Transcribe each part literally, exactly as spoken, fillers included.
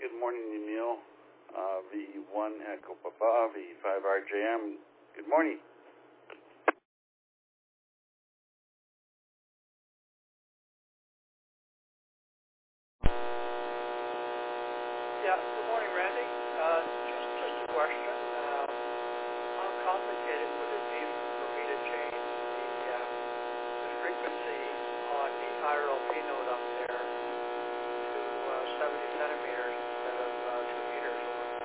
good morning, Emil. Uh, V one Echo Papa, V five R J M. Good morning. Yeah, good morning, Randy. Uh, just, just a question. Um, how complicated would it be for me to change the, uh, the frequency on the I R L P node up there to uh, seventy centimeters instead of uh, two meters?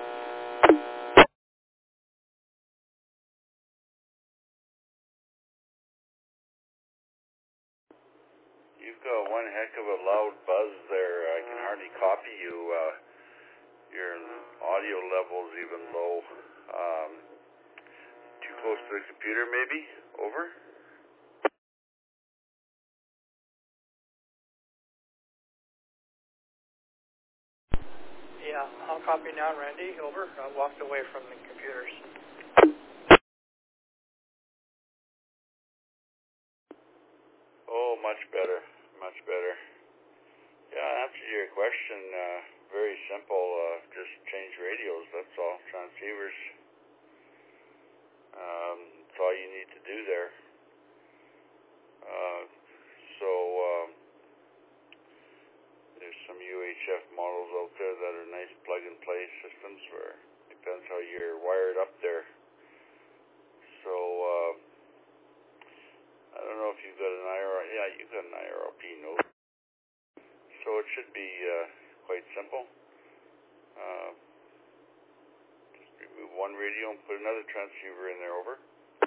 You've got one heck of a loud buzz there. I can hardly copy you. Uh, your audio level's even low. Um, too close to the computer, maybe? Over? Yeah, I'll copy now, Randy. Over. I walked away from the computers. Oh, much better. Much better. Yeah, answer your question. Uh, very simple. Uh, just change radios. That's all. Transceivers. Um, that's all you need to do there. Uh, so um, there's some U H F models out there that are nice plug-and-play systems. Where depends how you're wired up there. So uh, I don't know if you've got an I R L. Yeah, you've got an I R L P node. So it should be uh, quite simple. Uh, just remove one radio and put another transceiver in there. Over.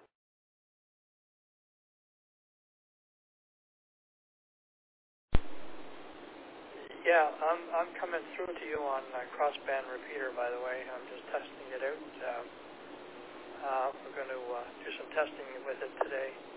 Yeah, I'm I'm coming through to you on uh, crossband repeater, by the way. I'm just testing it out. Uh, uh, we're going to uh, do some testing with it today.